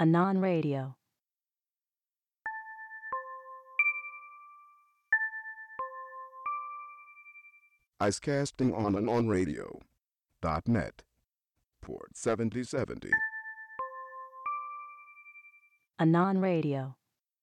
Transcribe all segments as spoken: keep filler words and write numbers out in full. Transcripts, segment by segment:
Anon Radio. Icecasting on Anon Radio dot net, port seventy seventy. Anon Radio.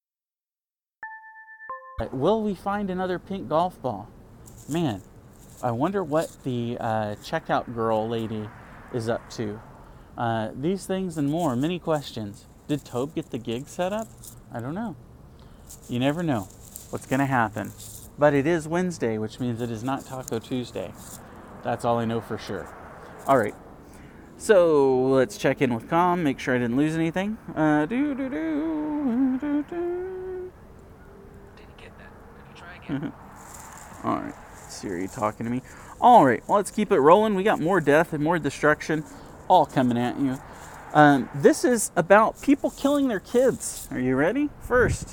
Will we find another pink golf ball? Man, I wonder what the uh, checkout girl lady is up to. Uh, these things and more, many questions. Did Tobe get the gig set up? I don't know. You never know what's going to happen. But it is Wednesday, which means it is not Taco Tuesday. That's all I know for sure. All right. So let's check in with Com, make sure I didn't lose anything. Uh, do do do do do. Didn't get that. Can you try again? All right, Siri talking to me. All right, well, let's keep it rolling. We got more death and more destruction all coming at you. Um, this is about people killing their kids. Are you ready? First,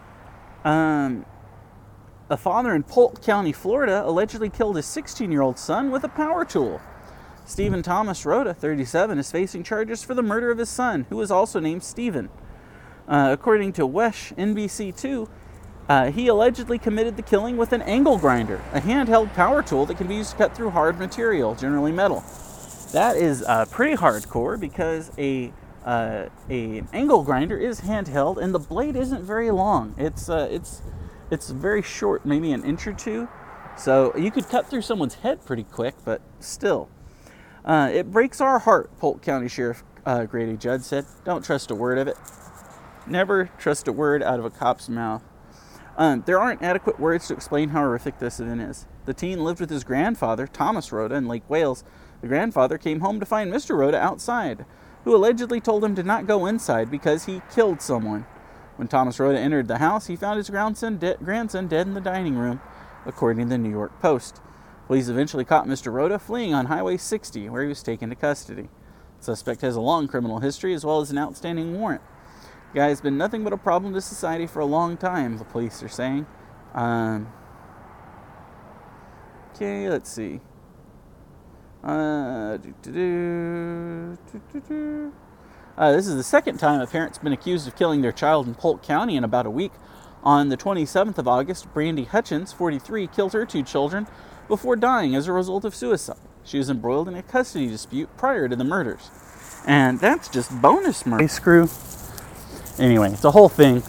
um, a father in Polk County, Florida, allegedly killed his sixteen-year-old son with a power tool. Stephen Thomas Rhoda, thirty-seven, is facing charges for the murder of his son, who is also named Stephen. Uh, according to Wesh N B C two, uh, he allegedly committed the killing with an angle grinder, a handheld power tool that can be used to cut through hard material, generally metal. That is uh, pretty hardcore because a uh, a an angle grinder is handheld and the blade isn't very long. It's uh, it's it's very short, maybe an inch or two. So you could cut through someone's head pretty quick, but still. Uh, it breaks our heart, Polk County Sheriff uh, Grady Judd said. Don't trust a word of it. Never trust a word out of a cop's mouth. Um, there aren't adequate words to explain how horrific this event is. The teen lived with his grandfather, Thomas Rhoda, in Lake Wales. The grandfather came home to find Mister Rhoda outside, who allegedly told him to not go inside because he killed someone. When Thomas Rhoda entered the house, he found his grandson, de- grandson dead in the dining room, according to the New York Post. Police eventually caught Mister Rhoda fleeing on Highway sixty, where he was taken to custody. The suspect has a long criminal history as well as an outstanding warrant. The guy has been nothing but a problem to society for a long time, the police are saying. Um, okay, let's see. Uh, doo-doo-doo, doo-doo-doo. Uh, this is the second time a parent's been accused of killing their child in Polk County in about a week. On the twenty-seventh of August, Brandy Hutchins, forty-three, killed her two children before dying as a result of suicide. She was embroiled in a custody dispute prior to the murders. And that's just bonus murder. Hey, screw. Anyway, it's a whole thing.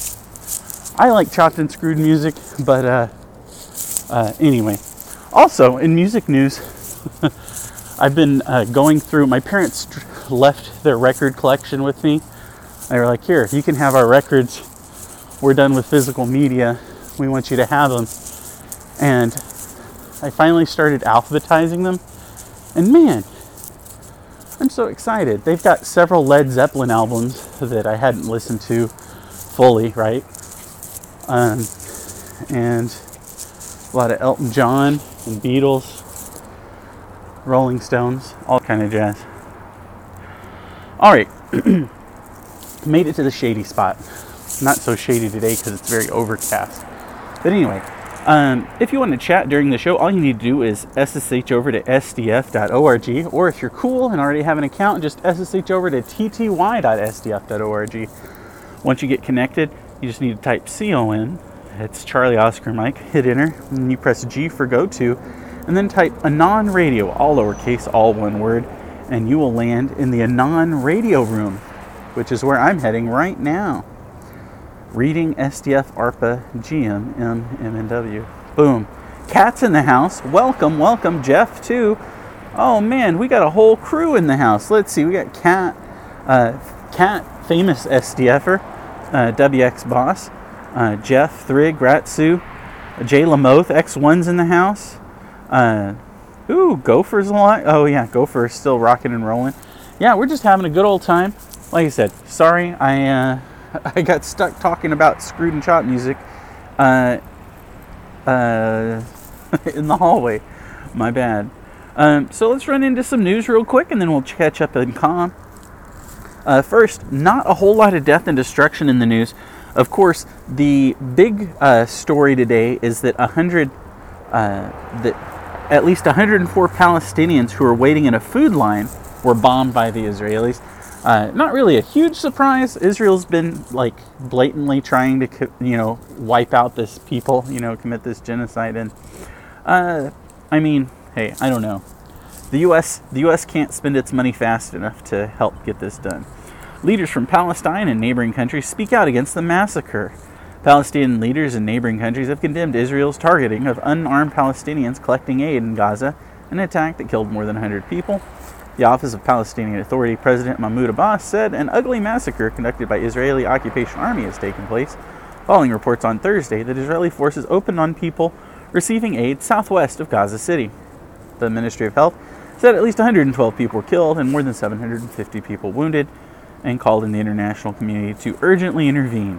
I like chopped and screwed music, but uh, uh, anyway. Also, in music news, I've been uh, going through, my parents left their record collection with me. They were like, here, you can have our records. We're done with physical media. We want you to have them. And I finally started alphabetizing them. And man, I'm so excited. They've got several Led Zeppelin albums that I hadn't listened to fully, right? Um, and a lot of Elton John and Beatles, Rolling Stones, all kind of jazz. All right, made it to the shady spot. Not so shady today because it's very overcast. But anyway, um, if you want to chat during the show, all you need to do is S S H over to S D F dot org, or if you're cool and already have an account, just S S H over to T T Y dot S D F dot org. Once you get connected, you just need to type C O N. It's Charlie Oscar Mike. Hit enter, and you press G for go to, and then type Anon Radio, all lowercase, all one word, and you will land in the Anon Radio room, which is where I'm heading right now. Reading S D F, ARPA, G M, M, M N W. Boom. Cat's in the house. Welcome, welcome. Jeff, too. Oh, man, we got a whole crew in the house. Let's see. We got Cat, uh, Cat, famous SDFer, uh, W X Boss, uh, Jeff, Thrig, Ratsu, Jay Lamoth, X one's in the house. Uh, ooh, Gopher's a lot. Oh, yeah, Gopher's still rocking and rolling. Yeah, we're just having a good old time. Like I said, sorry, I, uh, I got stuck talking about screwed and chopped music uh, uh, in the hallway. My bad. Um, so let's run into some news real quick, and then we'll catch up in calm. Uh, first, not a whole lot of death and destruction in the news. Of course, the big uh, story today is that one hundred, uh, that at least one hundred four Palestinians who were waiting in a food line were bombed by the Israelis. Uh, not really a huge surprise. Israel's been like blatantly trying to, co- you know, wipe out this people, you know, commit this genocide. And uh, I mean, hey, I don't know. The U S the U S can't spend its money fast enough to help get this done. Leaders from Palestine and neighboring countries speak out against the massacre. Palestinian leaders in neighboring countries have condemned Israel's targeting of unarmed Palestinians collecting aid in Gaza, an attack that killed more than one hundred people. The Office of Palestinian Authority President Mahmoud Abbas said an ugly massacre conducted by Israeli occupation army has taken place, following reports on Thursday that Israeli forces opened on people receiving aid southwest of Gaza City. The Ministry of Health said at least one hundred twelve people were killed and more than seven hundred fifty people wounded, and called on the international community to urgently intervene.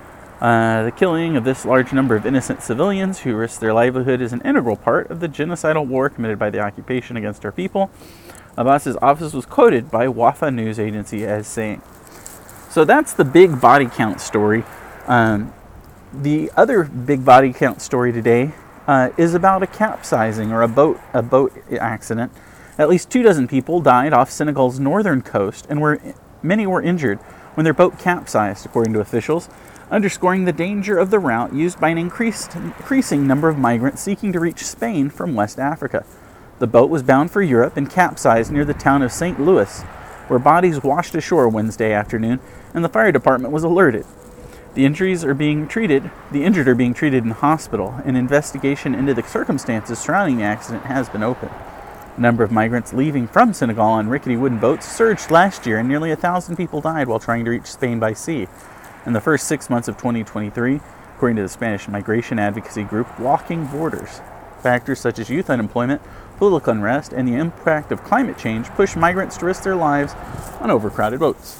Uh, the killing of this large number of innocent civilians who risked their livelihood is an integral part of the genocidal war committed by the occupation against our people. Abbas's office was quoted by Wafa news agency as saying. So that's the big body count story. Um, the other big body count story today uh, is about a capsizing or a boat a boat accident. At least two dozen people died off Senegal's northern coast, and were many were injured when their boat capsized, according to officials, underscoring the danger of the route used by an increased, increasing number of migrants seeking to reach Spain from West Africa. The boat was bound for Europe and capsized near the town of Saint Louis, where bodies washed ashore Wednesday afternoon, and the fire department was alerted. The injuries are being treated, the injured are being treated in hospital. An investigation into the circumstances surrounding the accident has been opened. The number of migrants leaving from Senegal on rickety wooden boats surged last year, and nearly a thousand people died while trying to reach Spain by sea. In the first six months of twenty twenty-three, according to the Spanish migration advocacy group Walking Borders, factors such as youth unemployment, political unrest, and the impact of climate change push migrants to risk their lives on overcrowded boats.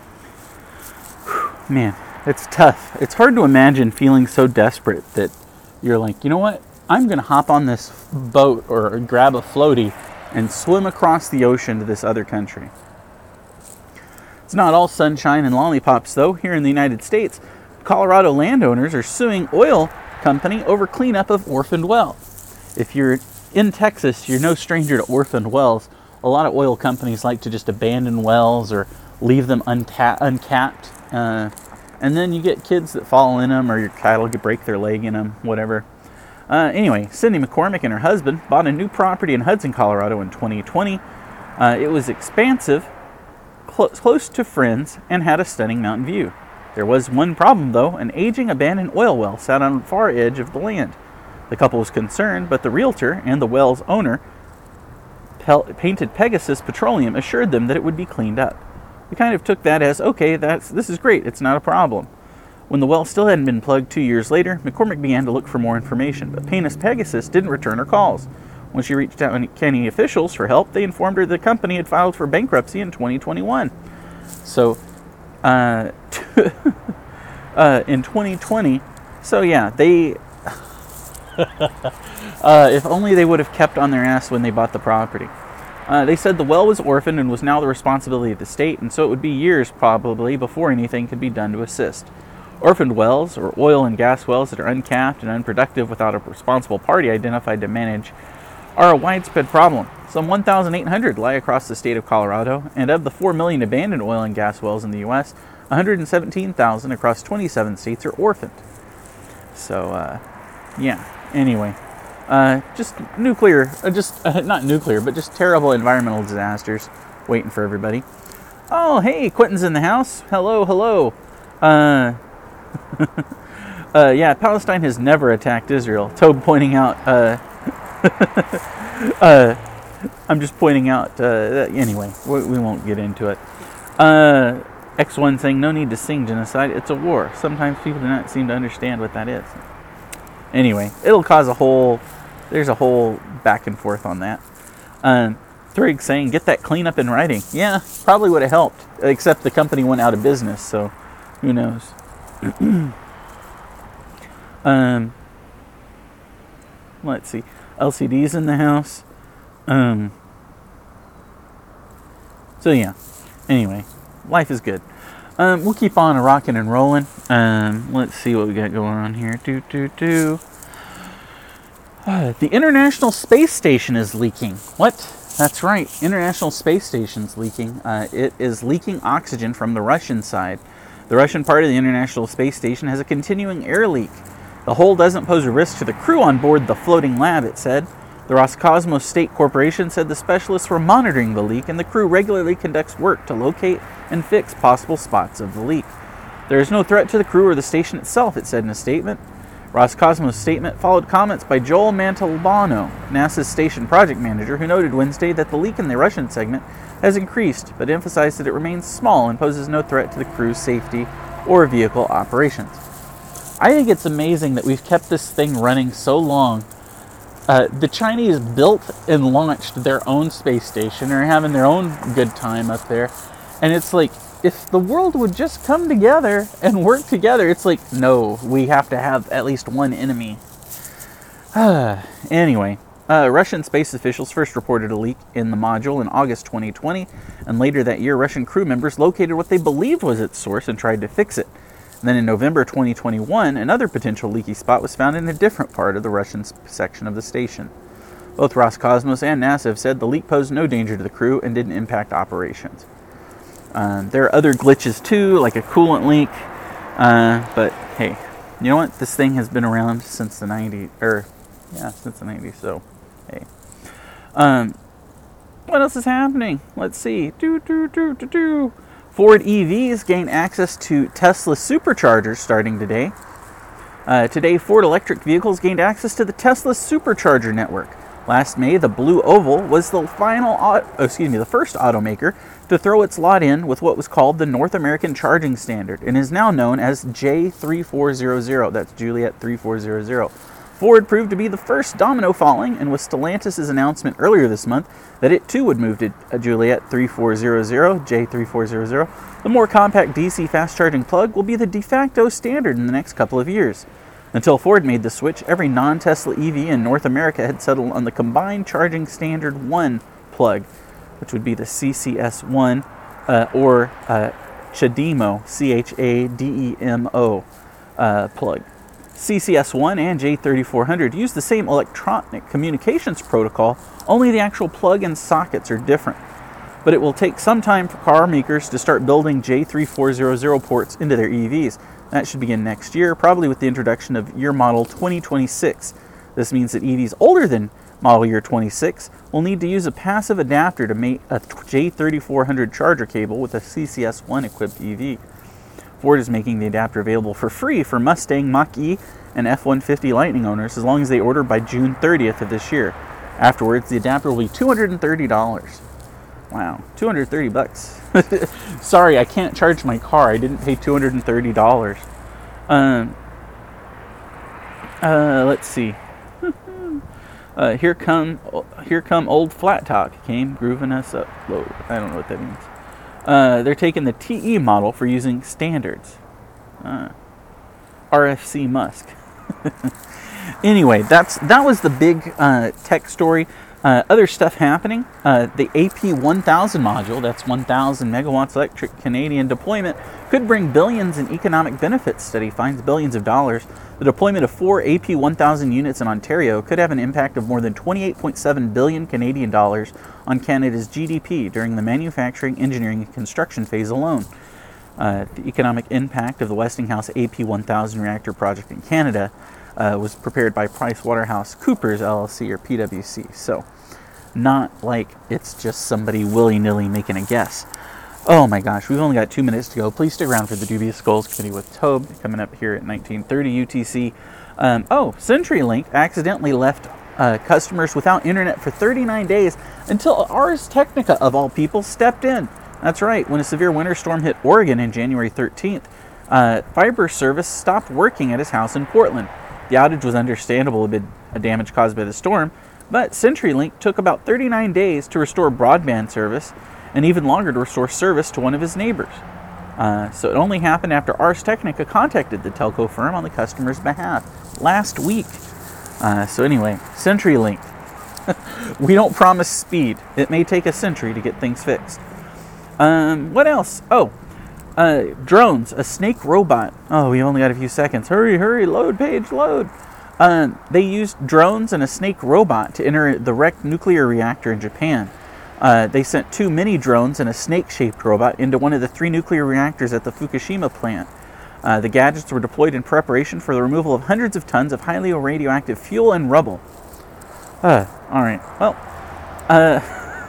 Whew, man, it's tough. It's hard to imagine feeling so desperate that you're like, you know what? I'm going to hop on this boat or grab a floaty and swim across the ocean to this other country. It's not all sunshine and lollipops, though. Here in the United States, Colorado landowners are suing oil company over cleanup of orphaned wells. If you're in Texas, you're no stranger to orphaned wells. A lot of oil companies like to just abandon wells or leave them unta- uncapped. Uh, and then you get kids that fall in them, or your cattle could break their leg in them, whatever. Uh, anyway, Cindy McCormick and her husband bought a new property in Hudson, Colorado in twenty twenty. Uh, it was expansive, cl- close to friends, and had a stunning mountain view. There was one problem, though. An aging abandoned oil well sat on the far edge of the land. The couple was concerned, but the realtor and the well's owner, Pel- Painted Pegasus Petroleum, assured them that it would be cleaned up. We kind of took that as, okay, that's this is great, it's not a problem. When the well still hadn't been plugged two years later, McCormick began to look for more information, but Painted Pegasus didn't return her calls. When she reached out to county officials for help, they informed her the company had filed for bankruptcy in twenty twenty-one. So, uh, uh, in twenty twenty, so yeah, they... uh, if only they would have kept on their ass when they bought the property. Uh, they said the well was orphaned and was now the responsibility of the state, and so it would be years probably before anything could be done to assist. Orphaned wells, or oil and gas wells that are uncapped and unproductive without a responsible party identified to manage, are a widespread problem. Some one thousand eight hundred lie across the state of Colorado, and of the four million abandoned oil and gas wells in the U S, one hundred seventeen thousand across twenty-seven states are orphaned. So, uh, yeah. Anyway, uh, just nuclear, uh, just uh, not nuclear, but just terrible environmental disasters waiting for everybody. Oh, hey, Quentin's in the house. Hello, hello. Uh, uh, yeah, Palestine has never attacked Israel. Toad pointing out, uh, uh, I'm just pointing out, uh, that, anyway, we, we won't get into it. Uh, X one saying, no need to sing genocide, it's a war. Sometimes people do not seem to understand what that is. Anyway, it'll cause a whole, there's a whole back and forth on that. Um, Thrigg saying, get that cleanup in writing. Yeah, probably would have helped, except the company went out of business, so who knows. um, let's see. L C D's in the house. Um, so yeah, anyway, life is good. Um, we'll keep on rocking and rolling. Um, let's see what we got going on here. Do, do, do. Uh, the International Space Station is leaking. What? That's right. International Space Station's leaking. Uh, it is leaking oxygen from the Russian side. The Russian part of the International Space Station has a continuing air leak. The hole doesn't pose a risk to the crew on board the floating lab, it said. The Roscosmos State Corporation said the specialists were monitoring the leak and the crew regularly conducts work to locate and fix possible spots of the leak. There is no threat to the crew or the station itself, it said in a statement. Roscosmos' statement followed comments by Joel Mantelbano, NASA's station project manager, who noted Wednesday that the leak in the Russian segment has increased, but emphasized that it remains small and poses no threat to the crew's safety or vehicle operations. I think it's amazing that we've kept this thing running so long. Uh, the Chinese built and launched their own space station, or having their own good time up there, and it's like, if the world would just come together and work together, it's like, no, we have to have at least one enemy. Anyway, uh, Russian space officials first reported a leak in the module in August twenty twenty, and later that year, Russian crew members located what they believed was its source and tried to fix it. And then in November twenty twenty-one, another potential leaky spot was found in a different part of the Russian section of the station. Both Roscosmos and NASA have said the leak posed no danger to the crew and didn't impact operations. Um, there are other glitches too, like a coolant leak, uh, but hey, you know what? This thing has been around since the nineties, or yeah, since the nineties. So, hey, um, what else is happening? Let's see. Do do do do do. Ford E Vs gain access to Tesla superchargers starting today. Uh, today, Ford electric vehicles gained access to the Tesla supercharger network. Last May, the Blue Oval was the final, oh, excuse me, the first automaker to throw its lot in with what was called the North American Charging Standard and is now known as J three four zero zero. That's Juliet three four zero zero. Ford proved to be the first domino falling, and with Stellantis' announcement earlier this month that it too would move to Juliet three four zero zero, J three four zero zero, the more compact D C fast charging plug will be the de facto standard in the next couple of years. Until Ford made the switch, every non-Tesla E V in North America had settled on the Combined Charging Standard one plug, which would be the C C S one uh, or uh, CHAdeMO, C H A D E M O uh, plug. C C S one and J thirty-four hundred use the same electronic communications protocol, only the actual plug and sockets are different. But it will take some time for car makers to start building J three four zero zero ports into their E Vs. That should begin next year, probably with the introduction of year model twenty twenty-six. This means that E Vs older than model year twenty-six will need to use a passive adapter to mate a J thirty-four hundred charger cable with a C C S one equipped E V. Ford is making the adapter available for free for Mustang Mach-E and F one fifty Lightning owners as long as they order by June thirtieth of this year. Afterwards, the adapter will be two hundred thirty dollars. Wow, two hundred thirty bucks. Sorry, I can't charge my car. I didn't pay two hundred thirty dollars. Um, uh, let's see. uh, here come, here come old Flat Talk came grooving us up. Whoa, I don't know what that means. Uh, they're taking the T E model for using standards. Uh, R F C Musk. Anyway, that's that was the big uh, tech story. Uh, other stuff happening, uh, the A P one thousand module, that's one thousand megawatts electric Canadian deployment, could bring billions in economic benefits. Study finds billions of dollars. The deployment of four A P one thousand units in Ontario could have an impact of more than twenty-eight point seven billion Canadian dollars on Canada's G D P during the manufacturing, engineering, and construction phase alone. Uh, the economic impact of the Westinghouse A P one thousand reactor project in Canada Uh, was prepared by PricewaterhouseCoopers L L C, or P W C. So, not like it's just somebody willy-nilly making a guess. Oh my gosh, we've only got two minutes to go. Please stick around for the Dubious Skulls Committee with Tobe coming up here at nineteen thirty U T C. Um, oh, CenturyLink accidentally left uh, customers without internet for thirty-nine days until Ars Technica, of all people, stepped in. That's right, when a severe winter storm hit Oregon on January thirteenth, uh, fiber service stopped working at his house in Portland. The outage was understandable amid a damage caused by the storm, but CenturyLink took about thirty-nine days to restore broadband service and even longer to restore service to one of his neighbors. Uh, so it only happened after Ars Technica contacted the telco firm on the customer's behalf last week. Uh, so anyway, CenturyLink. We don't promise speed. It may take a century to get things fixed. Um, what else? Oh, Uh, drones, a snake robot. Oh, we only got a few seconds. Hurry, hurry, load, page, load. Uh, they used drones and a snake robot to enter the wrecked nuclear reactor in Japan. Uh, they sent two mini drones and a snake-shaped robot into one of the three nuclear reactors at the Fukushima plant. Uh, the gadgets were deployed in preparation for the removal of hundreds of tons of highly radioactive fuel and rubble. Uh, all right. Well, uh,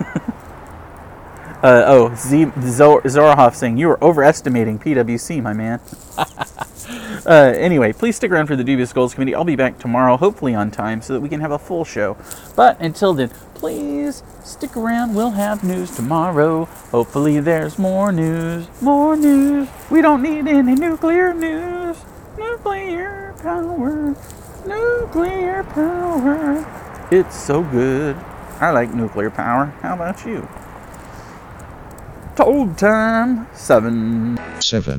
uh oh, Z- Zor- Zorohoff saying you were overestimating P W C, my man. Uh, anyway, please stick around for the Dubious Goals Committee. I'll be back tomorrow, hopefully on time, so that we can have a full show. But until then, please stick around. We'll have news tomorrow. Hopefully there's more news. More news. We don't need any nuclear news. Nuclear power. Nuclear power. It's so good. I like nuclear power. How about you? Told time. Seven. Seven.